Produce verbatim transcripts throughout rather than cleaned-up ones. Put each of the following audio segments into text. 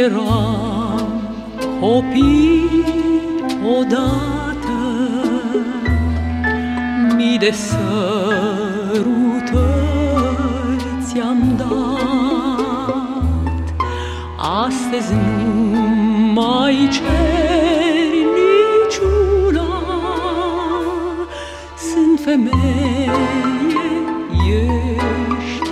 eram copii odată, mii de sărutări ți-am dat. Astăzi nu mai ceri niciuna, sunt femeie, ești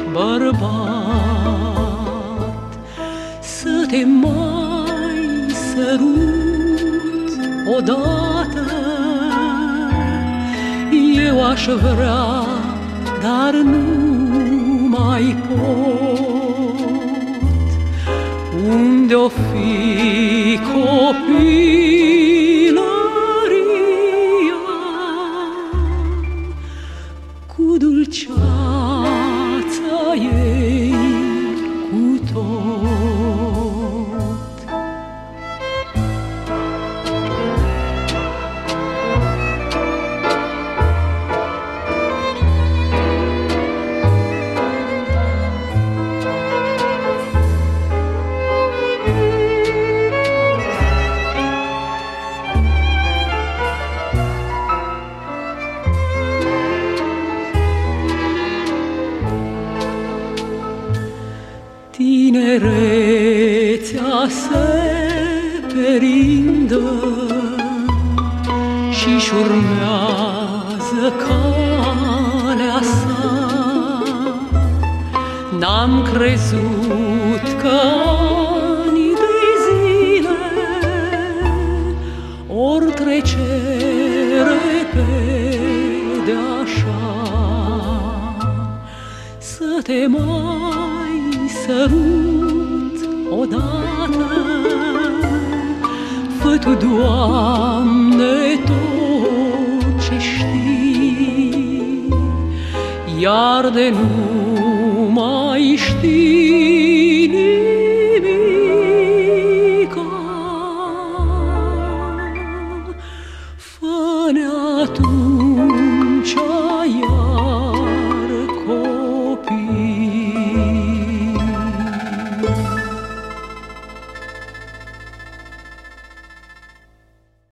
bărbat. Să te mai sărut odată, eu aș vrea, dar nu mai pot. Unde-o fi copilăria, cu dulceața ei, cu tot. Tinerețea se perindă și-și urmează calea sa. N-am crezut că ani de zile or trece repede așa. Să te mai sărut odată, fă Tu, Doamne, tot ce știi, iar de nu mai știi